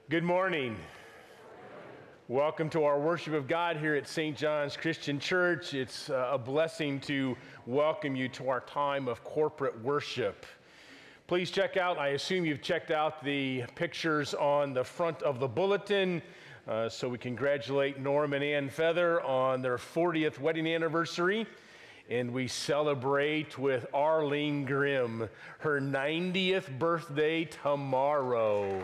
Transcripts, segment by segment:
Good morning. Welcome to our worship of God here at St. John's Christian Church. It's a blessing to welcome you to our time of corporate worship. Please check out, I assume you've checked out the pictures on the front of the bulletin, so we congratulate Norm and Ann Feather on their 40th wedding anniversary. And we celebrate with Arlene Grimm, her 90th birthday tomorrow.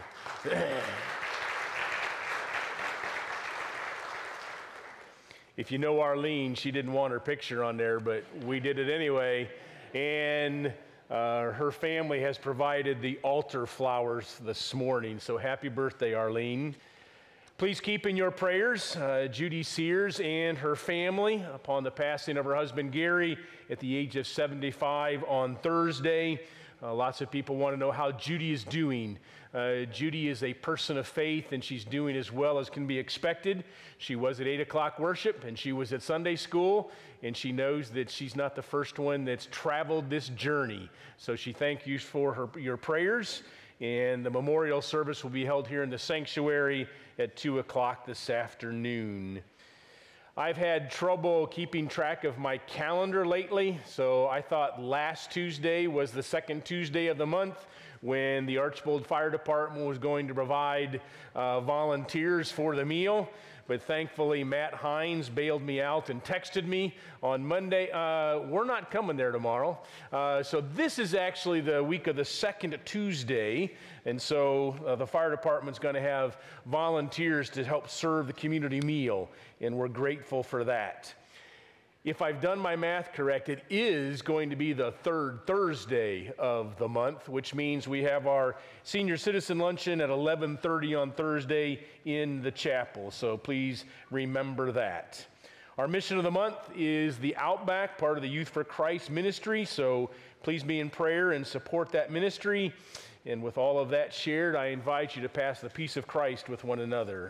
If you know Arlene, she didn't want her picture on there, but we did it anyway. And her family has provided the altar flowers this morning. So happy birthday, Arlene. Please keep in your prayers Judy Sears and her family upon the passing of her husband Gary at the age of 75 on Thursday. Lots of people want to know how Judy is doing. Judy is a person of faith, and she's doing as well as can be expected. She was at 8 o'clock worship, and she was at Sunday school, and she knows that she's not the first one that's traveled this journey. So she thanks you for your prayers, and the memorial service will be held here in the sanctuary at 2 o'clock this afternoon. I've had trouble keeping track of my calendar lately, so I thought last Tuesday was the second Tuesday of the month when the Archbold Fire Department was going to provide volunteers for the meal. But thankfully, Matt Hines bailed me out and texted me on Monday, we're not coming there tomorrow. So this is actually the week of the second Tuesday. And so the fire department's going to have volunteers to help serve the community meal. And we're grateful for that. If I've done my math correct, it is going to be the third Thursday of the month, which means we have our senior citizen luncheon at 11:30 on Thursday in the chapel. So please remember that. Our mission of the month is the Outback, part of the Youth for Christ ministry. So please be in prayer and support that ministry. And with all of that shared, I invite you to pass the peace of Christ with one another.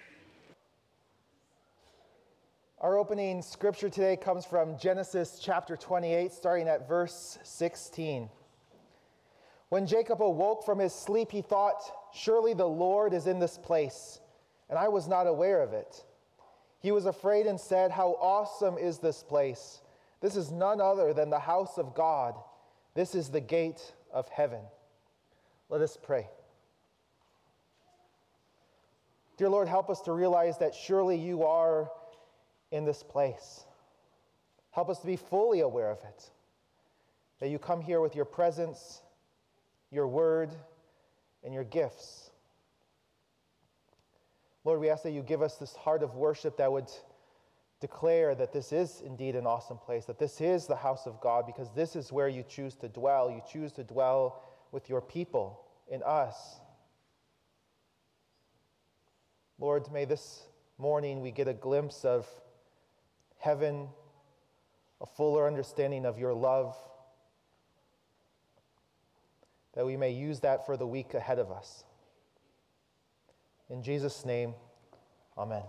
Our opening scripture today comes from Genesis chapter 28, starting at verse 16. When Jacob awoke from his sleep, he thought, "Surely the Lord is in this place, and I was not aware of it." He was afraid and said, "How awesome is this place! This is none other than the house of God. This is the gate of heaven." Let us pray. Dear Lord, help us to realize that surely you are in this place. Help us to be fully aware of it, that you come here with your presence, your word, and your gifts. Lord, we ask that you give us this heart of worship that would declare that this is indeed an awesome place, that this is the house of God, because this is where you choose to dwell. You choose to dwell with your people, in us. Lord, may this morning we get a glimpse of heaven, a fuller understanding of your love, that we may use that for the week ahead of us. In Jesus' name, amen.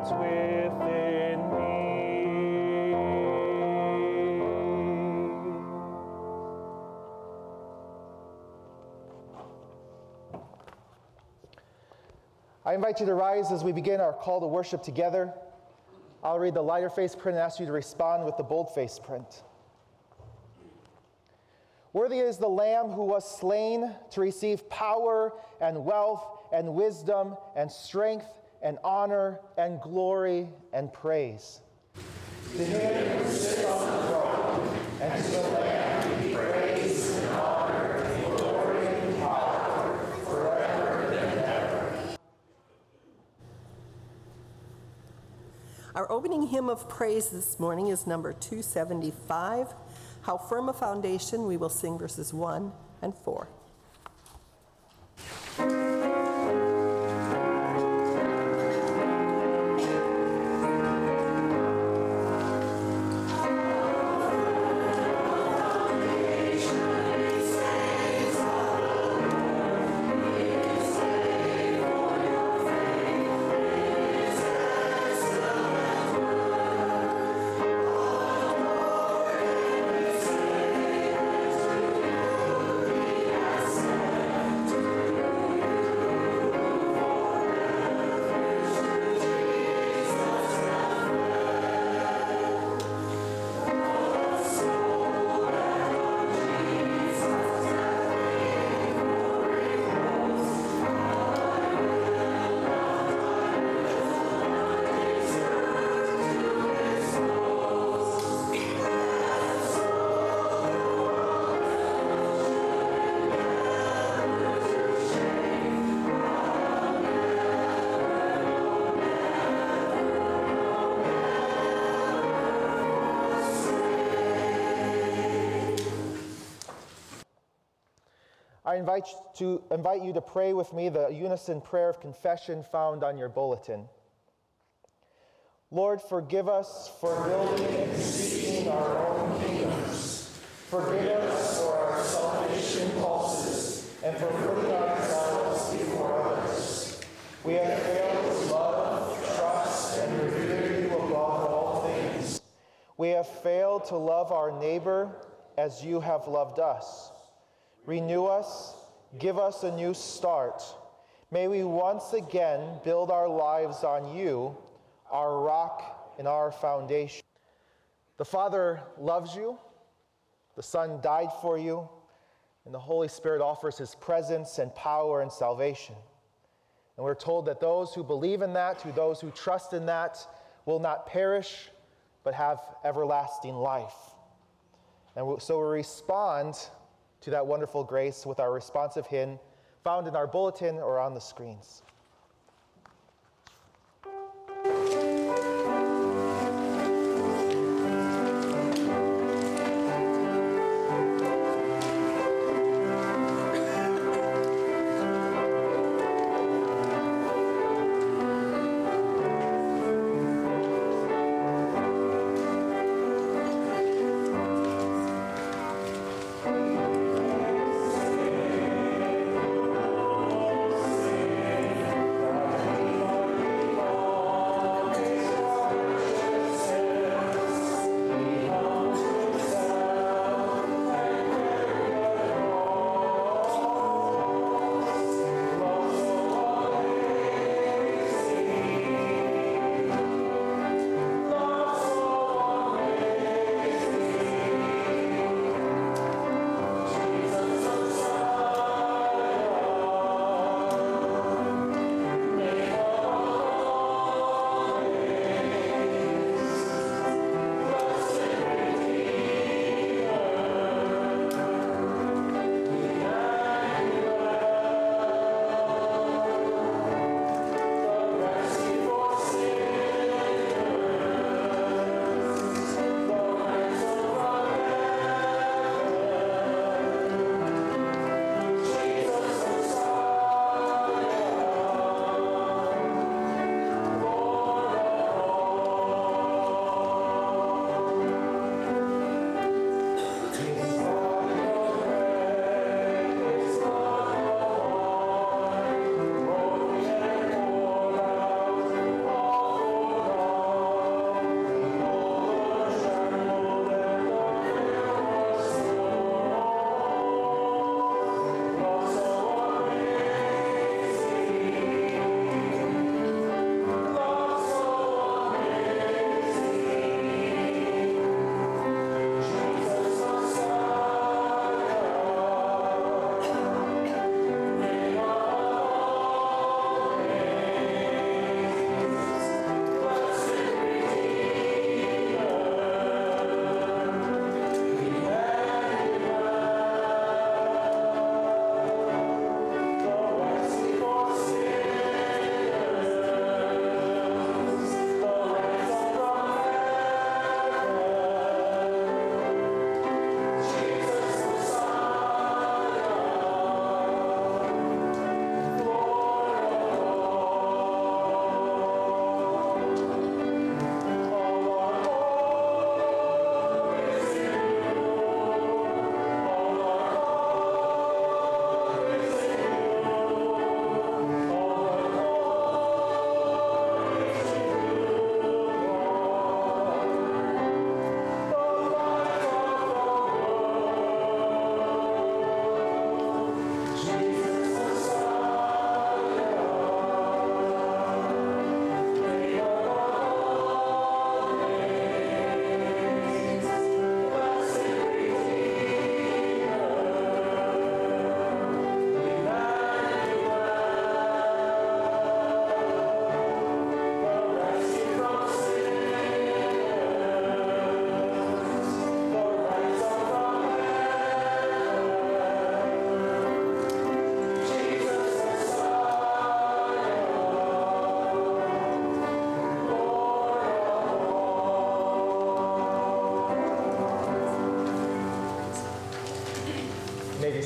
within me. I invite you to rise as we begin our call to worship together. I'll read the lighter face print and ask you to respond with the bold face print. Worthy is the Lamb who was slain to receive power and wealth and wisdom and strength and honor and glory and praise. To him who sits on the throne and to the Lamb be praise and honor and glory and power forever and ever. Our opening hymn of praise this morning is number 275, How Firm a Foundation. We will sing verses 1 and 4. I invite you to pray with me the unison prayer of confession found on your bulletin. Lord, forgive us for building and seeking our own kingdoms. Forgive us for our selfish impulses and for putting ourselves before others. We have failed to love, trust, and revere you above all things. We have failed to love our neighbor as you have loved us. Renew us, give us a new start. May we once again build our lives on you, our rock and our foundation. The Father loves you, the Son died for you, and the Holy Spirit offers his presence and power and salvation. And we're told that those who believe in that, those who trust in that, will not perish, but have everlasting life. And so we respond to that wonderful grace with our responsive hymn found in our bulletin or on the screens.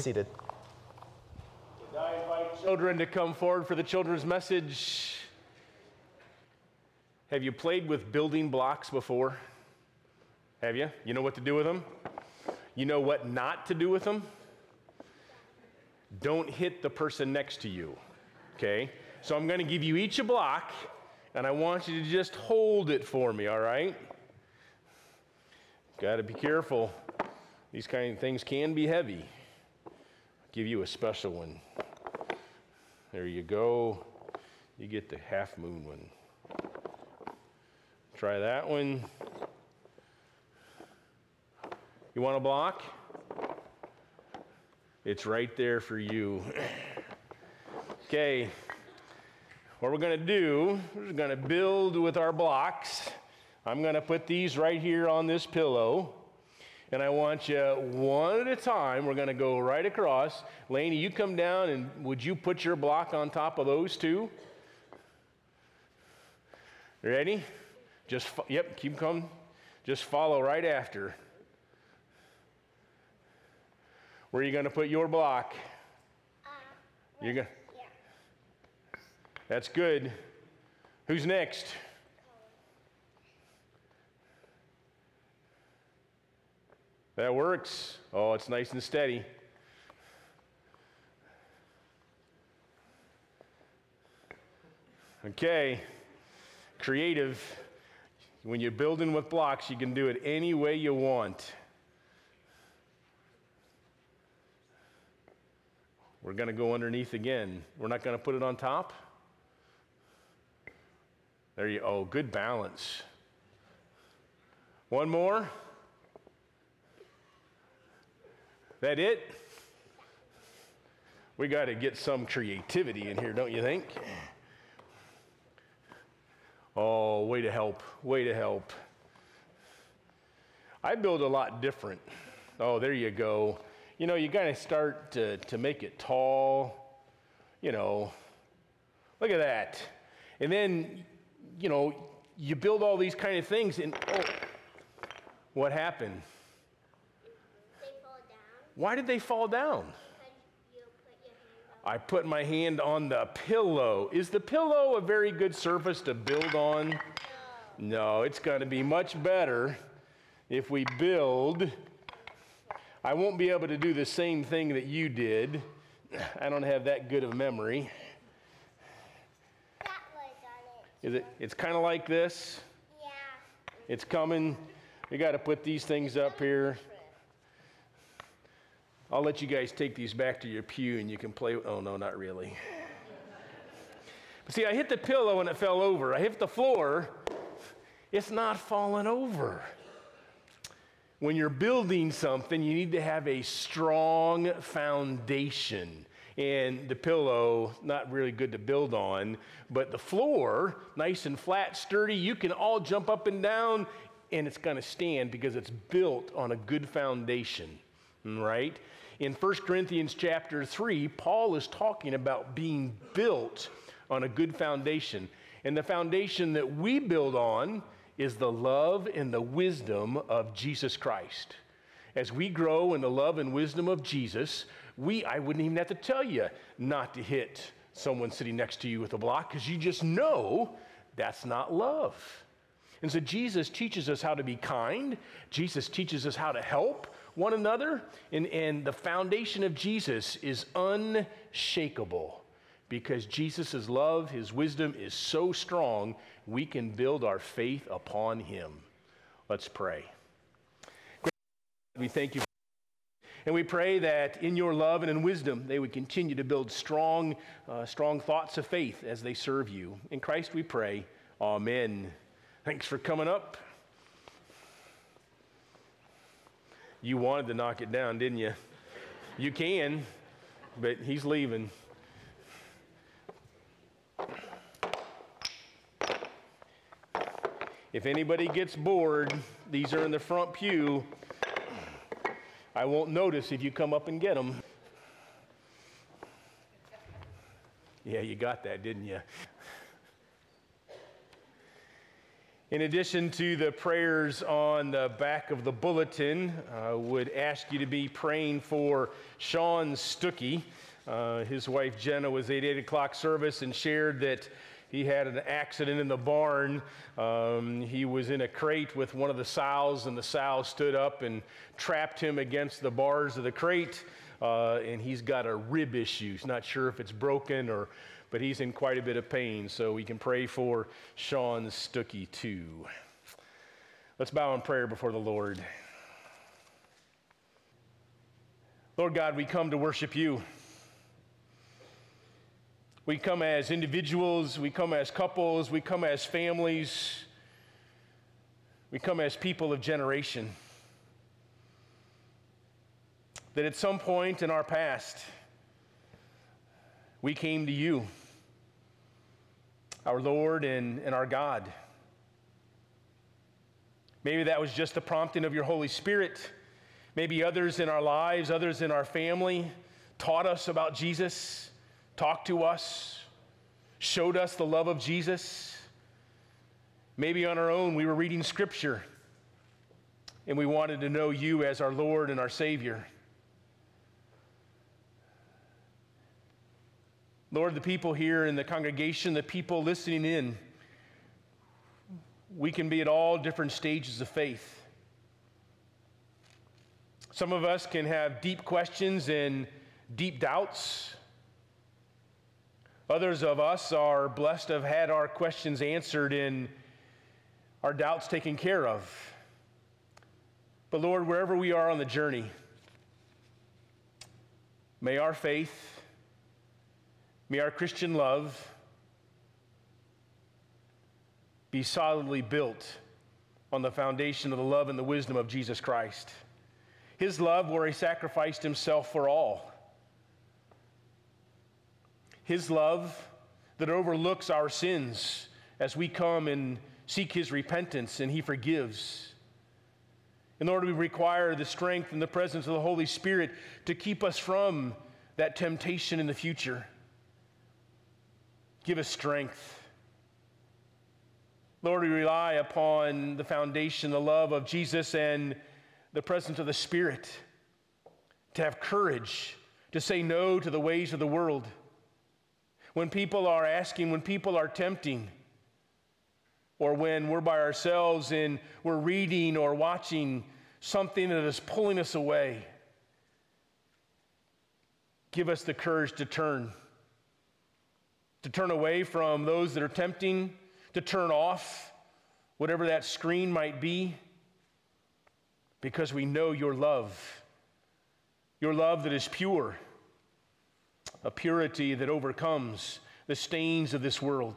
seated. I invite children to come forward for the children's message. Have you played with building blocks before? Have you? You know what to do with them? You know what not to do with them? Don't hit the person next to you, okay? So I'm going to give you each a block, and I want you to just hold it for me, all right? Got to be careful. These kind of things can be heavy. I'll give you a special one. There you go. You get the half moon one. Try that one. You want a block? It's right there for you. Okay. What we're going to do, we're going to build with our blocks. I'm going to put these right here on this pillow. And I want you, one at a time, we're going to go right across. Lainey, you come down, and would you put your block on top of those two? Ready? Yep, keep coming. Just follow right after. Where are you going to put your block? You're going. Yeah. That's good. Who's next? That works. Oh, it's nice and steady. Okay. Creative. When you're building with blocks, you can do it any way you want. We're going to go underneath again. We're not going to put it on top. There you go. Oh, good balance. One more. That it? We got to get some creativity in here, don't you think? Oh, way to help. Way to help. I build a lot different. Oh, there you go. You know, you got to start to make it tall. You know, look at that. And then, you know, you build all these kind of things, and oh, what happened? They fall down. Why did they fall down? Because you put your hand on. I put my hand on the pillow. Is the pillow a very good surface to build on? No, it's going to be much better if we build. I won't be able to do the same thing that you did. I don't have that good of memory. That was on it. It's kind of like this. Yeah. It's coming. We got to put these things up here. I'll let you guys take these back to your pew and you can play. Oh, no, not really. But see, I hit the pillow and it fell over. I hit the floor. It's not falling over. When you're building something, you need to have a strong foundation. And the pillow, not really good to build on, but the floor, nice and flat, sturdy, you can all jump up and down, and it's going to stand because it's built on a good foundation, right? In 1 Corinthians chapter 3, Paul is talking about being built on a good foundation. And the foundation that we build on is the love and the wisdom of Jesus Christ. As we grow in the love and wisdom of Jesus, I wouldn't even have to tell you not to hit someone sitting next to you with a block, because you just know that's not love. And so Jesus teaches us how to be kind. Jesus teaches us how to help one another. And the foundation of Jesus is unshakable. Because Jesus' love, his wisdom is so strong, we can build our faith upon him. Let's pray. We thank you. And we pray that in your love and in wisdom, they would continue to build strong thoughts of faith as they serve you. In Christ we pray. Amen. Thanks for coming up. You wanted to knock it down, didn't you? You can, but he's leaving. If anybody gets bored, these are in the front pew. I won't notice if you come up and get them. Yeah, you got that, didn't you? In addition to the prayers on the back of the bulletin, I would ask you to be praying for Sean Stuckey. His wife Jenna was at 8 o'clock service and shared that he had an accident in the barn. He was in a crate with one of the sows, and the sow stood up and trapped him against the bars of the crate, and he's got a rib issue. He's not sure if it's broken but he's in quite a bit of pain, so we can pray for Sean Stuckey too. Let's bow in prayer before the Lord. Lord God, we come to worship you. We come as individuals, we come as couples, we come as families, we come as people of generation. That at some point in our past, we came to you, our Lord and our God. Maybe that was just the prompting of your Holy Spirit. Maybe others in our lives, others in our family taught us about Jesus, talked to us, showed us the love of Jesus. Maybe on our own we were reading Scripture and we wanted to know you as our Lord and our Savior. Lord, the people here in the congregation, the people listening in, we can be at all different stages of faith. Some of us can have deep questions and deep doubts. Others of us are blessed to have had our questions answered and our doubts taken care of. But Lord, wherever we are on the journey, may our faith, may our Christian love be solidly built on the foundation of the love and the wisdom of Jesus Christ. His love where he sacrificed himself for all. His love that overlooks our sins as we come and seek his repentance and he forgives. In order to require the strength and the presence of the Holy Spirit to keep us from that temptation in the future. Give us strength. Lord, we rely upon the foundation, the love of Jesus and the presence of the Spirit to have courage to say no to the ways of the world. When people are asking, when people are tempting, or when we're by ourselves and we're reading or watching something that is pulling us away, give us the courage to turn away from those that are tempting, to turn off whatever that screen might be, because we know your love that is pure, a purity that overcomes the stains of this world.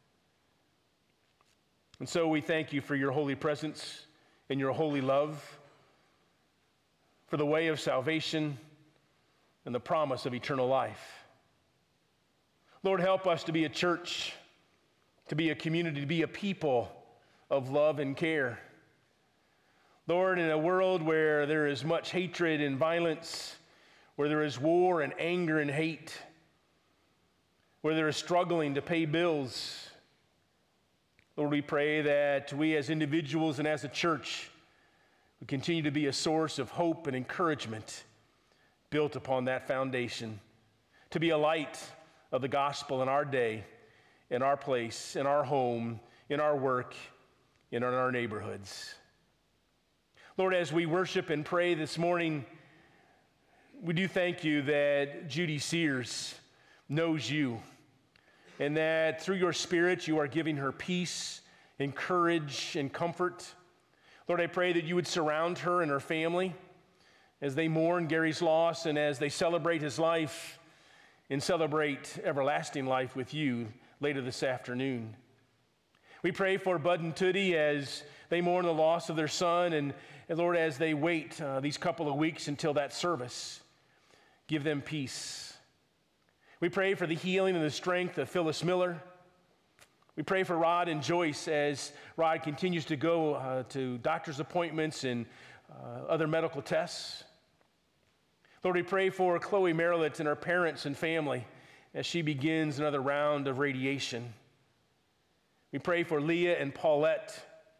And so we thank you for your holy presence and your holy love, for the way of salvation and the promise of eternal life. Lord, help us to be a church, to be a community, to be a people of love and care. Lord, in a world where there is much hatred and violence, where there is war and anger and hate, where there is struggling to pay bills, Lord, we pray that we as individuals and as a church would continue to be a source of hope and encouragement built upon that foundation, to be a light of the gospel in our day, in our place, in our home, in our work, and in our neighborhoods. Lord, as we worship and pray this morning, we do thank you that Judy Sears knows you, and that through your Spirit you are giving her peace and courage and comfort. Lord, I pray that you would surround her and her family as they mourn Gary's loss and as they celebrate his life and celebrate everlasting life with you later this afternoon. We pray for Bud and Tootie as they mourn the loss of their son, and Lord, as they wait these couple of weeks until that service, give them peace. We pray for the healing and the strength of Phyllis Miller. We pray for Rod and Joyce as Rod continues to go to doctor's appointments and other medical tests. Lord, we pray for Chloe Marilitz and her parents and family as she begins another round of radiation. We pray for Leah and Paulette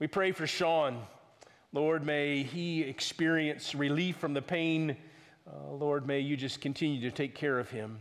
We pray for Sean. Lord, may he experience relief from the pain. Lord, may you just continue to take care of him.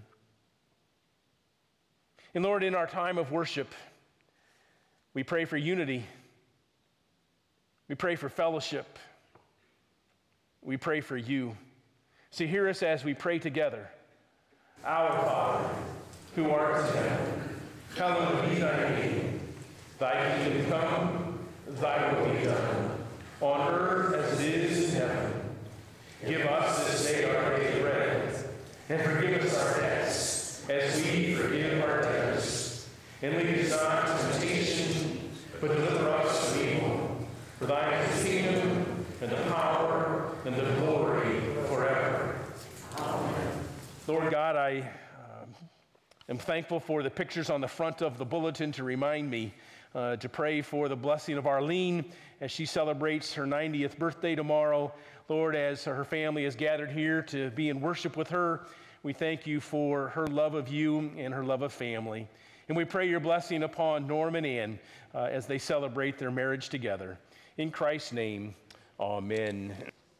And Lord, in our time of worship, we pray for unity. We pray for fellowship. We pray for you. So hear us as we pray together. Our Father, who art in heaven, hallowed be thy name. Thy kingdom come, thy will be done, on earth as it is in heaven. Give us this day our daily bread, and forgive us our debts, as we forgive our debtors. And lead us not into temptation, but deliver us from evil. For thine is the kingdom, and the power, and the glory forever. Amen. Lord God, I am thankful for the pictures on the front of the bulletin to remind me to pray for the blessing of Arlene as she celebrates her 90th birthday tomorrow. Lord, as her family is gathered here to be in worship with her, we thank you for her love of you and her love of family. And we pray your blessing upon Norm and Ann as they celebrate their marriage together. In Christ's name, amen.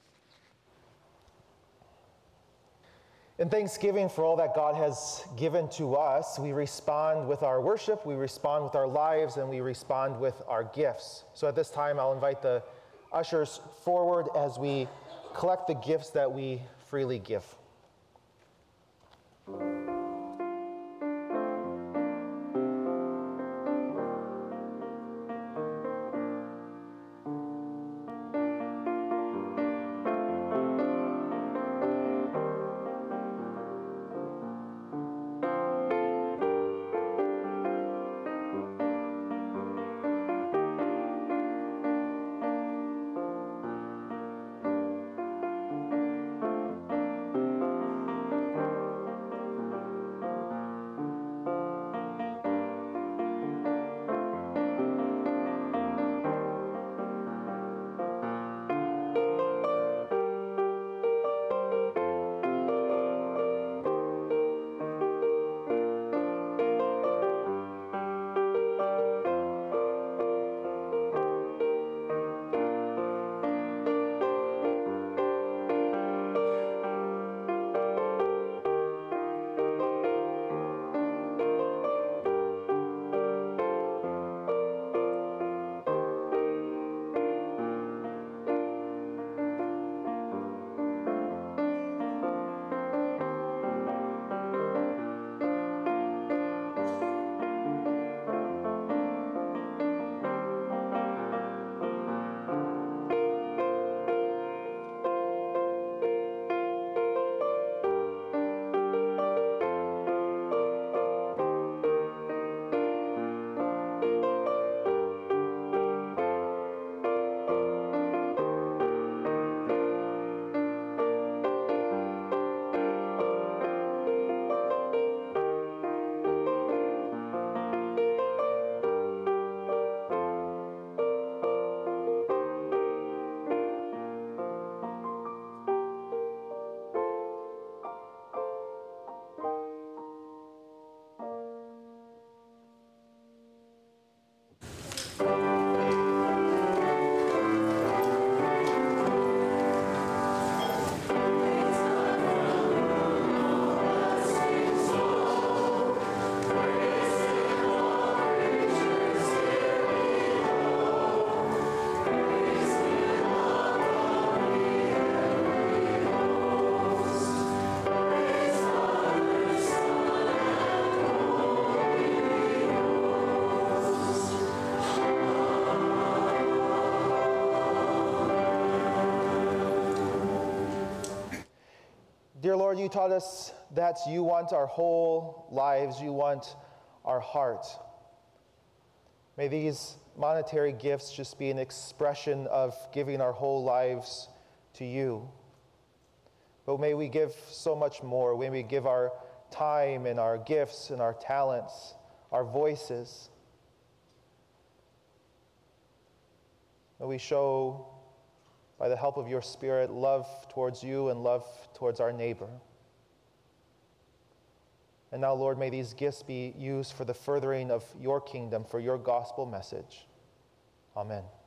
In thanksgiving for all that God has given to us, we respond with our worship, we respond with our lives, and we respond with our gifts. So at this time, I'll invite the ushers forward as we collect the gifts that we freely give. Dear Lord, you taught us that you want our whole lives, you want our heart. May these monetary gifts just be an expression of giving our whole lives to you. But may we give so much more. May we give our time and our gifts and our talents, our voices. May we show, by the help of your Spirit, love towards you and love towards our neighbor. And now, Lord, may these gifts be used for the furthering of your kingdom, for your gospel message. Amen.